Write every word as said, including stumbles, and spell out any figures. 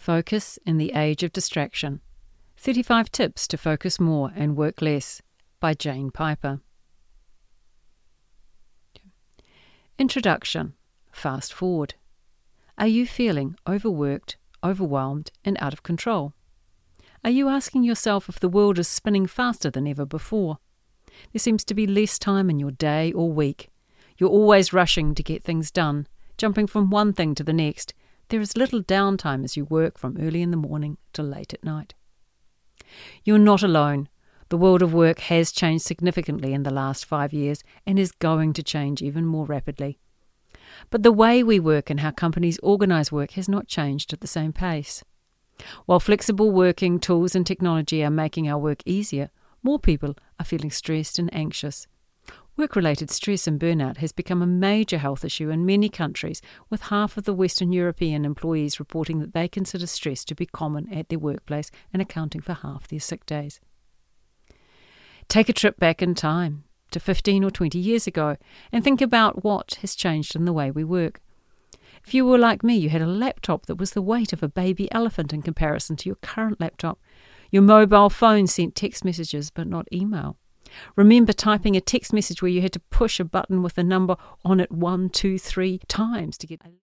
Focus in the Age of Distraction. thirty-five Tips to Focus More and Work Less by Jane Piper. Introduction. Fast forward. Are you feeling overworked, overwhelmed, and out of control? Are you asking yourself if the world is spinning faster than ever before? There seems to be less time in your day or week. You're always rushing to get things done, jumping from one thing to the next. There is little downtime as you work from early in the morning till late at night. You're not alone. The world of work has changed significantly in the last five years and is going to change even more rapidly. But the way we work and how companies organise work has not changed at the same pace. While flexible working tools and technology are making our work easier, more people are feeling stressed and anxious. Work-related stress and burnout has become a major health issue in many countries, with half of the Western European employees reporting that they consider stress to be common at their workplace and accounting for half their sick days. Take a trip back in time to fifteen or twenty years ago and think about what has changed in the way we work. If you were like me, you had a laptop that was the weight of a baby elephant in comparison to your current laptop. Your mobile phone sent text messages but not email. Remember typing a text message where you had to push a button with a number on it one, two, three times to get